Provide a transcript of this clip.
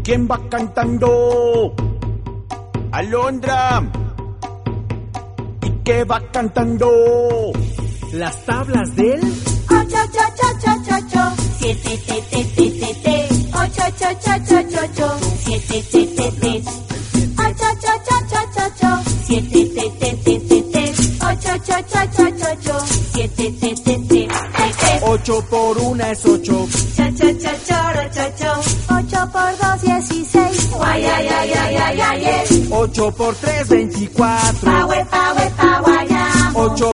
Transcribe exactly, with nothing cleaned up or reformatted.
¿Quién va cantando? Alondra. ¿Y qué va cantando? Las tablas del ocho, ocho, ocho, ocho, ocho. Siete, te, te, te, te, te. Ocho, ocho, ocho, ocho, ocho. Siete, te, te, te. Ocho, ocho, ocho, ocho, ocho. Siete, te, te, te, te, te. Ocho, ocho, ocho, ocho, ocho. Siete, te, te, te, te, te. Ocho por una es ocho. Cho, cho, cho, choro, cho, cho. Ocho por dos, dieciséis. Guay, ay, ay, ay, ay, ay, ay. Ocho por tres, veinticuatro. Paue, paue, paguayamo. Ocho